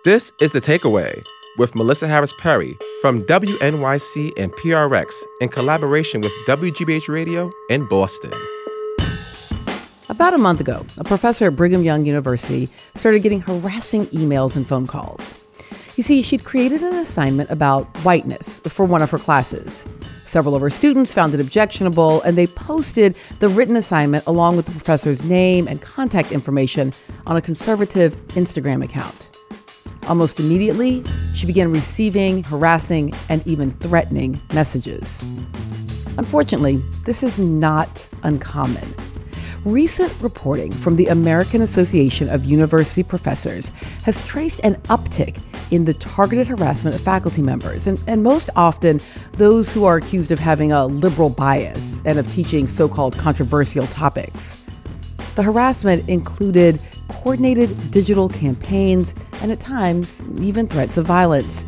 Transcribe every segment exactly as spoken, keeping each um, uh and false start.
This is The Takeaway with Melissa Harris Perry from W N Y C and P R X in collaboration with W G B H Radio in Boston. About a month ago, a professor at Brigham Young University started getting harassing emails and phone calls. You see, she'd created an assignment about whiteness for one of her classes. Several of her students found it objectionable, and they posted the written assignment along with the professor's name and contact information on a conservative Instagram account. Almost immediately, she began receiving, harassing, and even threatening messages. Unfortunately, this is not uncommon. Recent reporting from the American Association of University Professors has traced an uptick in the targeted harassment of faculty members, and, and most often those who are accused of having a liberal bias and of teaching so-called controversial topics. The harassment included coordinated digital campaigns and at times even threats of violence.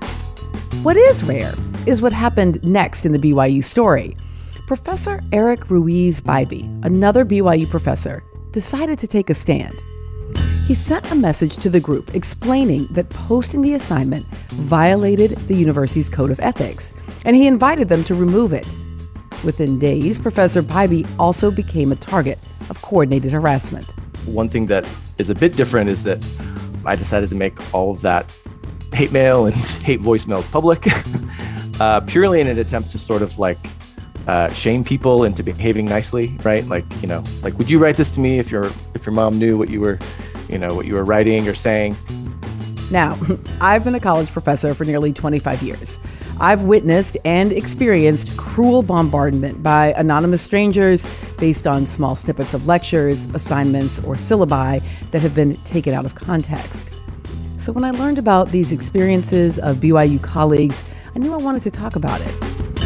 What is rare is what happened next in the B Y U story. Professor Eric Ruiz-Bybee, another B Y U professor, decided to take a stand. He sent a message to the group explaining that posting the assignment violated the university's code of ethics, and he invited them to remove it. Within days, Professor Bybee also became a target of coordinated harassment. One thing that is a bit different is that I decided to make all of that hate mail and hate voicemails public, uh, purely in an attempt to sort of like Uh, shame people into behaving nicely, right? Like, you know, like, would you write this to me if your if your mom knew what you were, you know, what you were writing or saying? Now, I've been a college professor for nearly twenty-five years. I've witnessed and experienced cruel bombardment by anonymous strangers based on small snippets of lectures, assignments, or syllabi that have been taken out of context. So when I learned about these experiences of B Y U colleagues, I knew I wanted to talk about it.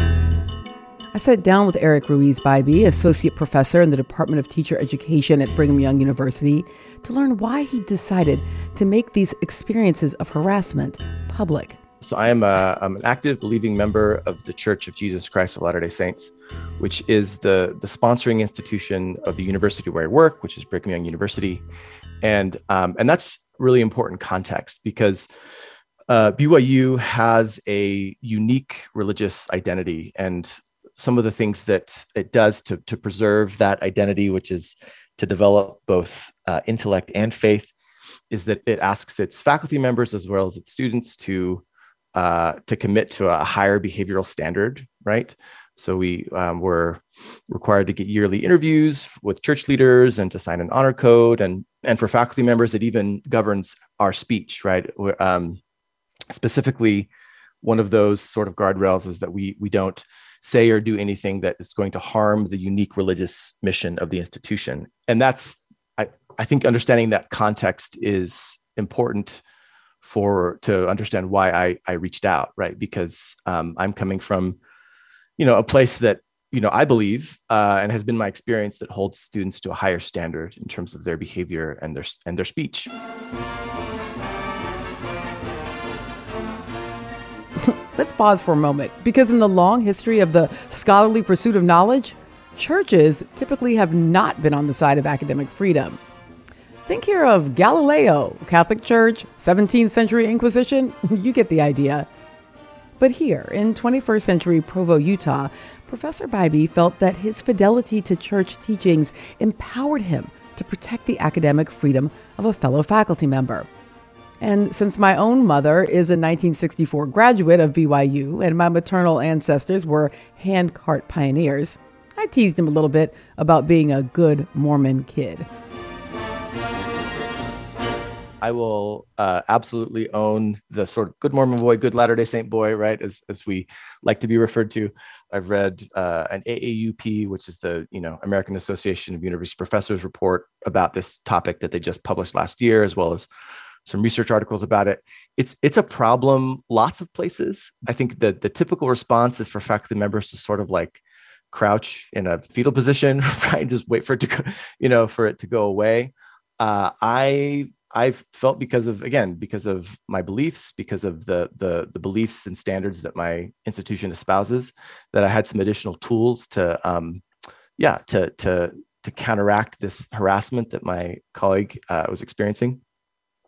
I sat down with Eric Ruiz-Bybee, associate professor in the Department of Teacher Education at Brigham Young University, to learn why he decided to make these experiences of harassment public. So I am a, I'm an active, believing member of the Church of Jesus Christ of Latter-day Saints, which is the, the sponsoring institution of the university where I work, which is Brigham Young University. And, um, and that's really important context because uh, B Y U has a unique religious identity, and some of the things that it does to, to preserve that identity, which is to develop both uh, intellect and faith, is that it asks its faculty members as well as its students to uh, to commit to a higher behavioral standard, right? So we um, were required to get yearly interviews with church leaders and to sign an honor code. And, and for faculty members, it even governs our speech, right? Um, specifically, one of those sort of guardrails is that we we don't say or do anything that is going to harm the unique religious mission of the institution. And that's, I, I think understanding that context is important for, to understand why I, I reached out, right? Because um, I'm coming from, you know, a place that, you know, I believe, uh, and has been my experience, that holds students to a higher standard in terms of their behavior and their, and their speech. Let's pause for a moment, because in the long history of the scholarly pursuit of knowledge, churches typically have not been on the side of academic freedom. Think here of Galileo, Catholic Church, seventeenth century Inquisition, you get the idea. But here, in twenty-first century Provo, Utah, Professor Bybee felt that his fidelity to church teachings empowered him to protect the academic freedom of a fellow faculty member. And since my own mother is a nineteen sixty-four graduate of B Y U and my maternal ancestors were handcart pioneers, I teased him a little bit about being a good Mormon kid. I will uh, absolutely own the sort of good Mormon boy, good Latter-day Saint boy, right? As as we like to be referred to. I've read uh, an A A U P, which is the, you know, American Association of University Professors report about this topic that they just published last year, as well as some research articles about it. It's it's a problem lots of places. I think that the typical response is for faculty members to sort of like crouch in a fetal position, right? Just wait for it to go, you know, for it to go away. Uh, I I've felt because of, again, because of my beliefs, because of the the the beliefs and standards that my institution espouses, that I had some additional tools to um yeah to to to counteract this harassment that my colleague uh, was experiencing.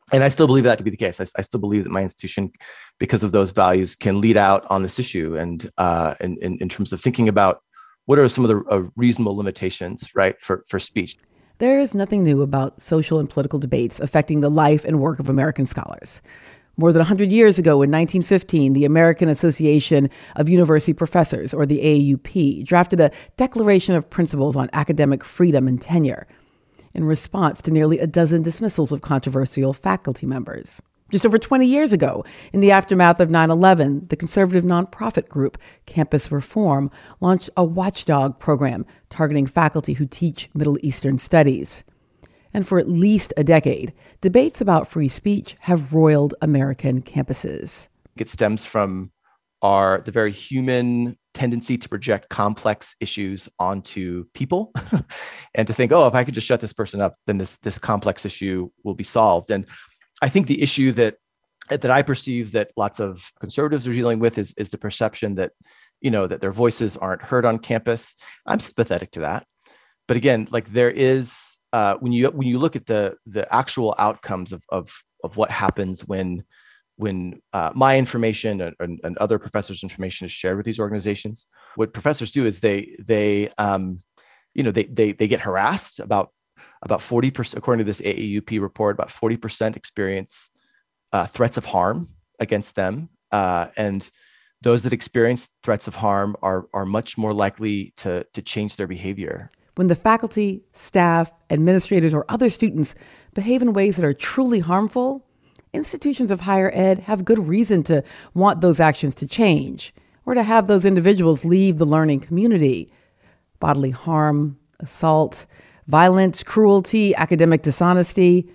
And I still believe that to be the case. I, I still believe that my institution, because of those values, can lead out on this issue. And uh, in, in, in terms of thinking about what are some of the uh, reasonable limitations, right, for, for speech. There is nothing new about social and political debates affecting the life and work of American scholars. More than one hundred years ago, in nineteen fifteen, the American Association of University Professors, or the A A U P, drafted a Declaration of Principles on Academic Freedom and Tenure in response to nearly a dozen dismissals of controversial faculty members. Just over twenty years ago, in the aftermath of nine eleven, the conservative nonprofit group Campus Reform launched a watchdog program targeting faculty who teach Middle Eastern studies. And for at least a decade, debates about free speech have roiled American campuses. It stems from our the very human tendency to project complex issues onto people and to think, oh, if I could just shut this person up, then this, this complex issue will be solved. And I think the issue that that I perceive that lots of conservatives are dealing with is, is the perception that, you know, that their voices aren't heard on campus. I'm sympathetic to that. But again, like there is, uh, when you when you look at the the actual outcomes of of, of what happens when when uh, my information and, and, and other professors' information is shared with these organizations, what professors do is they they um, you know they they they get harassed. About about forty percent, according to this A A U P report, about forty percent experience uh, threats of harm against them, uh, and those that experience threats of harm are are much more likely to to change their behavior. When the faculty, staff, administrators, or other students behave in ways that are truly harmful, institutions of higher ed have good reason to want those actions to change or to have those individuals leave the learning community. Bodily harm, assault, violence, cruelty, academic dishonesty.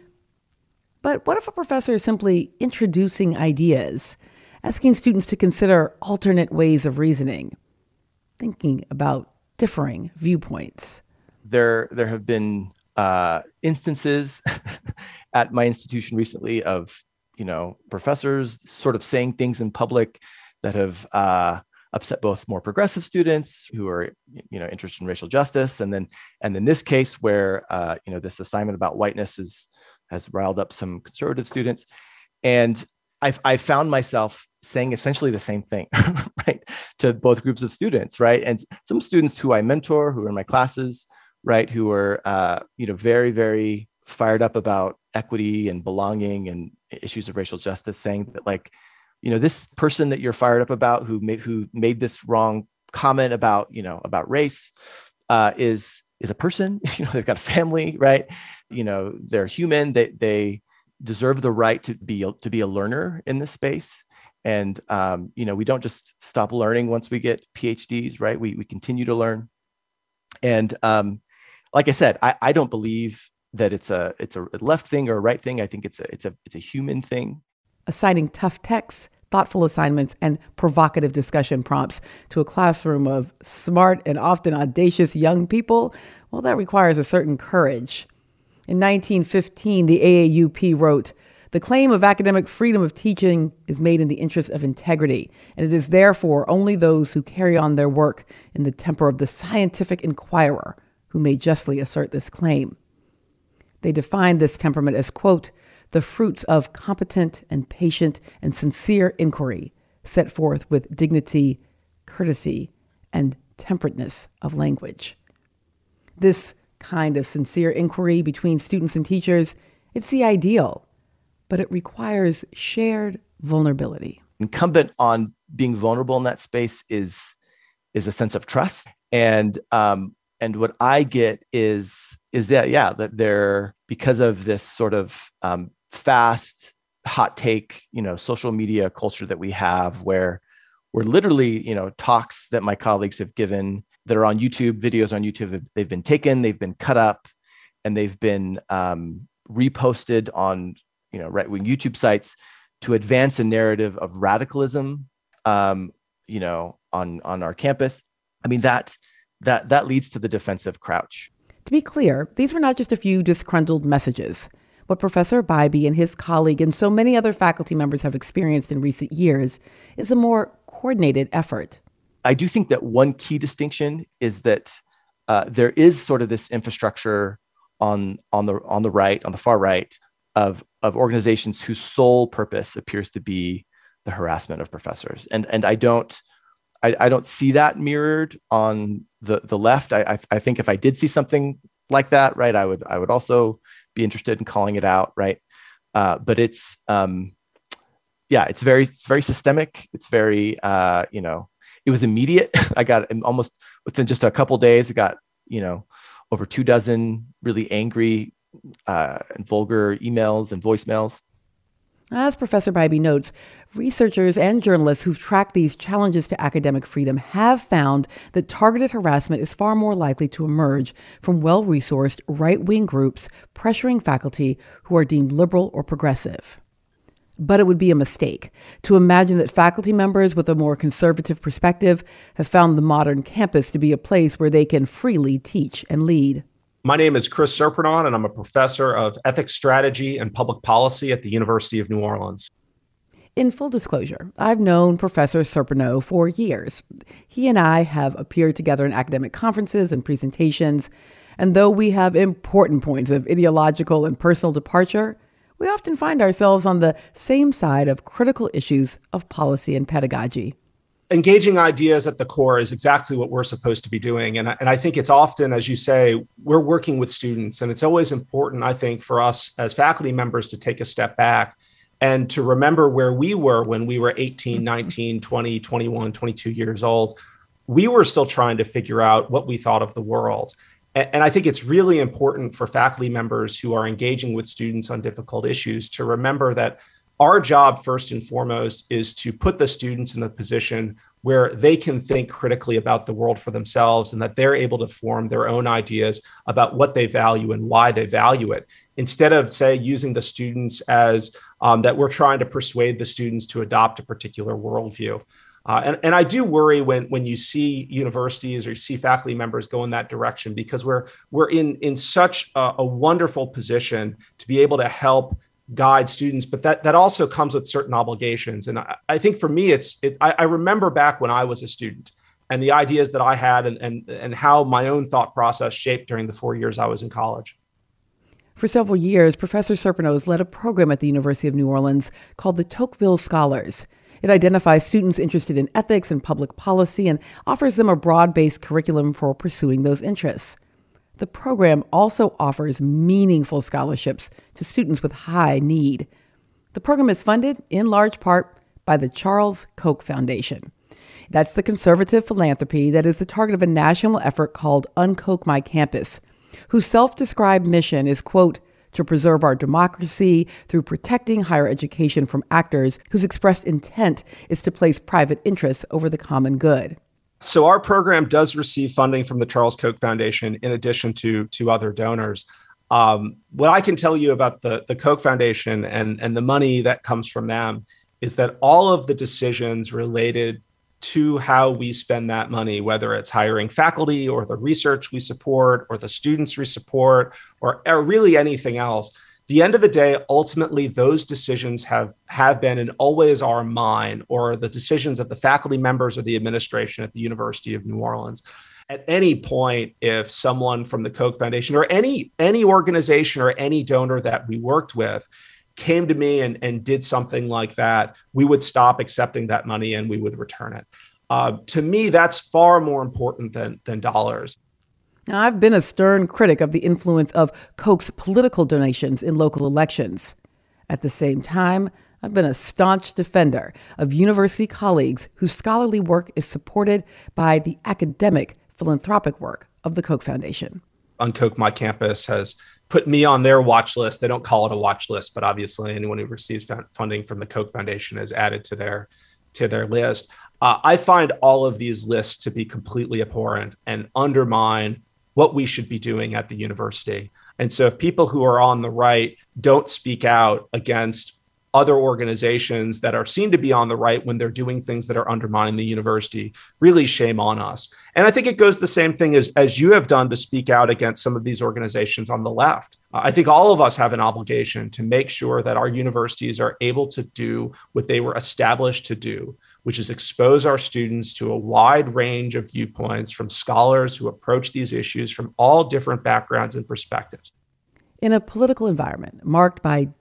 But what if a professor is simply introducing ideas, asking students to consider alternate ways of reasoning, thinking about differing viewpoints? There, there have been uh, instances at my institution recently of, you know, professors sort of saying things in public that have uh, upset both more progressive students who are, you know, interested in racial justice, and then, and in this case where, uh, you know, this assignment about whiteness is has riled up some conservative students, and I've I found myself saying essentially the same thing, right, to both groups of students, right, and some students who I mentor, who are in my classes, right, who are, uh, you know, very very fired up about equity and belonging and issues of racial justice, saying that, like, you know, this person that you're fired up about who made who made this wrong comment about, you know, about race uh, is is a person. You know, they've got a family, right? You know, they're human. They they deserve the right to be to be a learner in this space. And um, you know, we don't just stop learning once we get P H Ds, right? We we continue to learn. And um, like I said, I, I don't believe that it's a it's a left thing or a right thing. I think it's a it's a it's a human thing. Assigning tough texts, thoughtful assignments, and provocative discussion prompts to a classroom of smart and often audacious young people, well, that requires a certain courage. In nineteen fifteen, the A A U P wrote, "The claim of academic freedom of teaching is made in the interest of integrity, and it is therefore only those who carry on their work in the temper of the scientific inquirer who may justly assert this claim." They defined this temperament as, quote, "the fruits of competent and patient and sincere inquiry set forth with dignity, courtesy, and temperateness of language." This kind of sincere inquiry between students and teachers, it's the ideal, but it requires shared vulnerability. Incumbent on being vulnerable in that space is is a sense of trust. And um, and what I get is is that, yeah, that they're, because of this sort of um, fast, hot take, you know, social media culture that we have, where we're literally, you know, talks that my colleagues have given that are on YouTube, videos on YouTube, they've been taken, they've been cut up, and they've been um, reposted on, you know, right-wing YouTube sites to advance a narrative of radicalism, um, you know, on on our campus. I mean, that that that leads to the defensive crouch. To be clear, these were not just a few disgruntled messages. What Professor Bybee and his colleague and so many other faculty members have experienced in recent years is a more coordinated effort. I do think that one key distinction is that uh, there is sort of this infrastructure on on the on the right, on the far right, of of organizations whose sole purpose appears to be the harassment of professors. And, and I don't, I, I don't see that mirrored on the, the left. I, I, I think if I did see something like that, right, I would, I would also be interested in calling it out, right? Uh, but it's, um, yeah, it's very, it's very systemic. It's very, uh, you know, it was immediate. I got almost within just a couple of days, I got, you know, over two dozen really angry uh, and vulgar emails and voicemails. As Professor Bybee notes, researchers and journalists who've tracked these challenges to academic freedom have found that targeted harassment is far more likely to emerge from well-resourced right-wing groups pressuring faculty who are deemed liberal or progressive. But it would be a mistake to imagine that faculty members with a more conservative perspective have found the modern campus to be a place where they can freely teach and lead. My name is Chris Serpentine, and I'm a professor of ethics strategy and public policy at the University of New Orleans. In full disclosure, I've known Professor Serpentine for years. He and I have appeared together in academic conferences and presentations, and though we have important points of ideological and personal departure, we often find ourselves on the same side of critical issues of policy and pedagogy. Engaging ideas at the core is exactly what we're supposed to be doing. And I, and I think it's often, as you say, we're working with students. And it's always important, I think, for us as faculty members to take a step back and to remember where we were when we were eighteen, nineteen, twenty, twenty-one, twenty-two years old. We were still trying to figure out what we thought of the world. And I think it's really important for faculty members who are engaging with students on difficult issues to remember that our job, first and foremost, is to put the students in the position where they can think critically about the world for themselves and that they're able to form their own ideas about what they value and why they value it. Instead of, say, using the students as um, that we're trying to persuade the students to adopt a particular worldview. Uh, and, and I do worry when when you see universities or you see faculty members go in that direction, because we're we're in, in such a, a wonderful position to be able to help guide students, but that, that also comes with certain obligations. And I, I think for me, it's it, I, I remember back when I was a student and the ideas that I had and, and, and how my own thought process shaped during the four years I was in college. For several years, Professor Serpentine has led a program at the University of New Orleans called the Tocqueville Scholars. It identifies students interested in ethics and public policy and offers them a broad-based curriculum for pursuing those interests. The program also offers meaningful scholarships to students with high need. The program is funded in large part by the Charles Koch Foundation. That's the conservative philanthropy that is the target of a national effort called Unkoch My Campus, whose self-described mission is, quote, to preserve our democracy through protecting higher education from actors whose expressed intent is to place private interests over the common good. So our program does receive funding from the Charles Koch Foundation in addition to, to other donors. Um, what I can tell you about the, the Koch Foundation and, and the money that comes from them is that all of the decisions related to how we spend that money, whether it's hiring faculty or the research we support or the students we support or, or really anything else, the end of the day, ultimately, those decisions have, have been and always are mine, or the decisions of the faculty members or the administration at the University of New Orleans. At any point, if someone from the Koch Foundation or any, any organization or any donor that we worked with came to me and, and did something like that, we would stop accepting that money and we would return it. Uh, to me, that's far more important than, than dollars. Now, I've been a stern critic of the influence of Koch's political donations in local elections. At the same time, I've been a staunch defender of university colleagues whose scholarly work is supported by the academic philanthropic work of the Koch Foundation. Unkoch My Campus has put me on their watch list. They don't call it a watch list, but obviously anyone who receives funding from the Koch Foundation is added to their to their list. Uh, I find all of these lists to be completely abhorrent and undermine what we should be doing at the university. And so if people who are on the right don't speak out against other organizations that are seen to be on the right when they're doing things that are undermining the university, really shame on us. And I think it goes the same thing as, as you have done to speak out against some of these organizations on the left. Uh, I think all of us have an obligation to make sure that our universities are able to do what they were established to do, which is expose our students to a wide range of viewpoints from scholars who approach these issues from all different backgrounds and perspectives. In a political environment marked by deep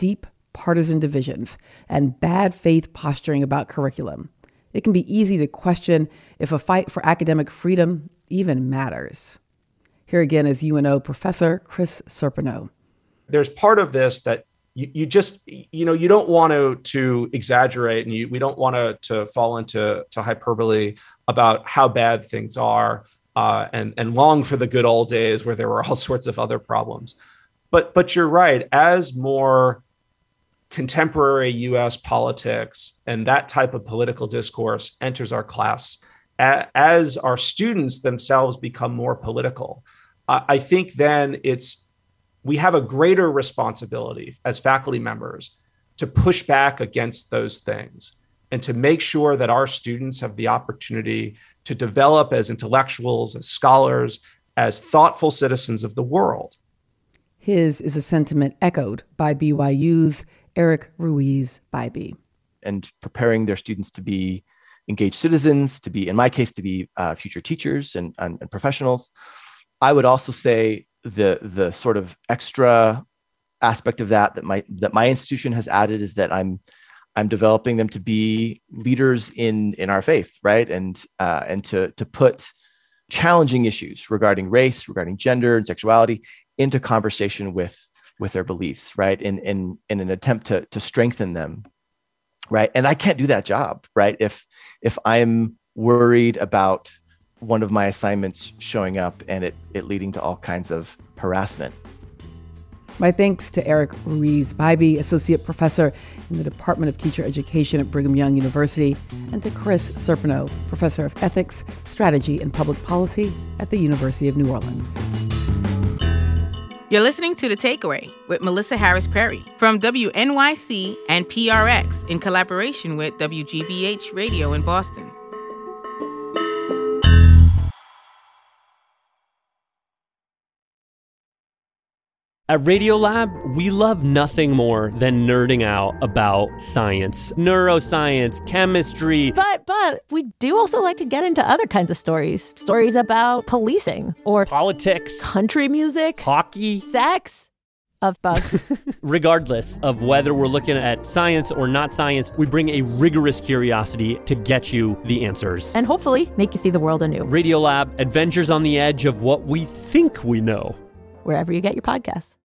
partisan divisions, and bad faith posturing about curriculum. It can be easy to question if a fight for academic freedom even matters. Here again is U N O professor Chris Serpino. There's part of this that you, you just, you know, you don't want to, to exaggerate, and you, we don't want to, to fall into to hyperbole about how bad things are, uh, and, and long for the good old days where there were all sorts of other problems. But, but you're right, as more contemporary U S politics and that type of political discourse enters our class, a, as our students themselves become more political, uh, I think then it's, we have a greater responsibility as faculty members to push back against those things and to make sure that our students have the opportunity to develop as intellectuals, as scholars, as thoughtful citizens of the world. His is a sentiment echoed by B Y U's Eric Ruiz-Bybee. And preparing their students to be engaged citizens, to be, in my case, to be uh, future teachers and, and, and professionals. I would also say the the sort of extra aspect of that that my that my institution has added is that I'm I'm developing them to be leaders in in our faith, right? And uh, and to to put challenging issues regarding race, regarding gender and sexuality into conversation with with their beliefs, right? In in in an attempt to to strengthen them, right? And I can't do that job, right? If if I'm worried about one of my assignments showing up and it it leading to all kinds of harassment. My thanks to Eric Ruiz-Bybee, Associate Professor in the Department of Teacher Education at Brigham Young University, and to Chris Serpino, Professor of Ethics, Strategy, and Public Policy at the University of New Orleans. You're listening to The Takeaway with Melissa Harris Perry from W N Y C and P R X in collaboration with W G B H Radio in Boston. At Radiolab, we love nothing more than nerding out about science, neuroscience, chemistry. But, but we do also like to get into other kinds of stories. Stories about policing or politics, country music, hockey, sex, of bugs. Regardless of whether we're looking at science or not science, we bring a rigorous curiosity to get you the answers. And hopefully make you see the world anew. Radiolab, adventures on the edge of what we think we know. Wherever you get your podcasts.